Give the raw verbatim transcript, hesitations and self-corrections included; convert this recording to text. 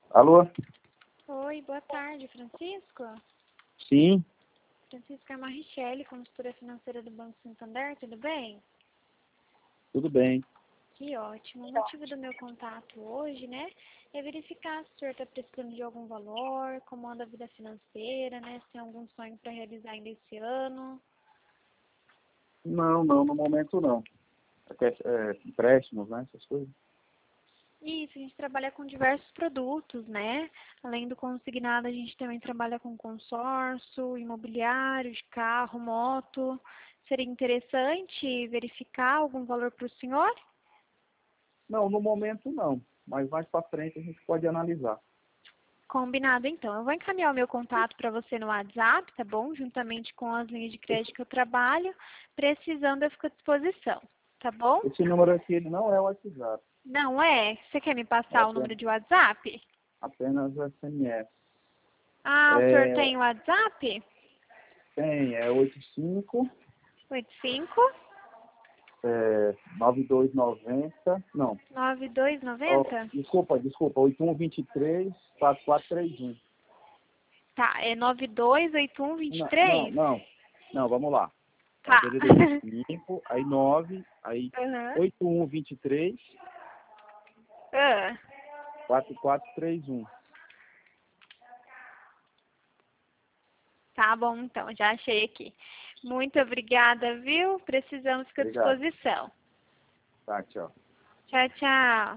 Alô? Oi, boa tarde, Francisco. Sim, Francisco é Marichelli, consultora financeira do Banco Santander, tudo bem? tudo bem. Que ótimo. O motivo do meu contato hoje, né, é verificar se o senhor está precisando de algum valor, como anda a vida financeira, né, se tem algum sonho para realizar ainda esse ano. Não, não, no momento não. É, é, empréstimos, né? Essas coisas. Isso, a gente trabalha com diversos produtos, né? Além do consignado, a gente também trabalha com consórcio, imobiliário, de carro, moto. Seria interessante verificar algum valor para o senhor? Não, no momento não. Mas mais para frente a gente pode analisar. Combinado, então. Eu vou encaminhar o meu contato para você no WhatsApp, tá bom? Juntamente com as linhas de crédito que eu trabalho. Precisando, eu fico à disposição, tá bom? Esse número aqui ele não é o WhatsApp. Não é? Você quer me É passar o número apenas, de WhatsApp? apenas S M S. Ah, o senhor É, tem WhatsApp? tem, é oito cinco, oito cinco é, nove dois nove zero, não. nove dois Ó, nove zero? desculpa, desculpa, oito um dois três, quatro quatro três um. Tá, é nove dois oito um dois Não, não, três? não. Não, vamos lá. É Tá. D D D cinco, aí nove, aí Aham. oito um dois três, Ah, quatro quatro três um. tá bom, então, já achei aqui. Muito obrigada, viu? Precisamos ficar à Obrigado. disposição. Tá, tchau. Tchau, tchau.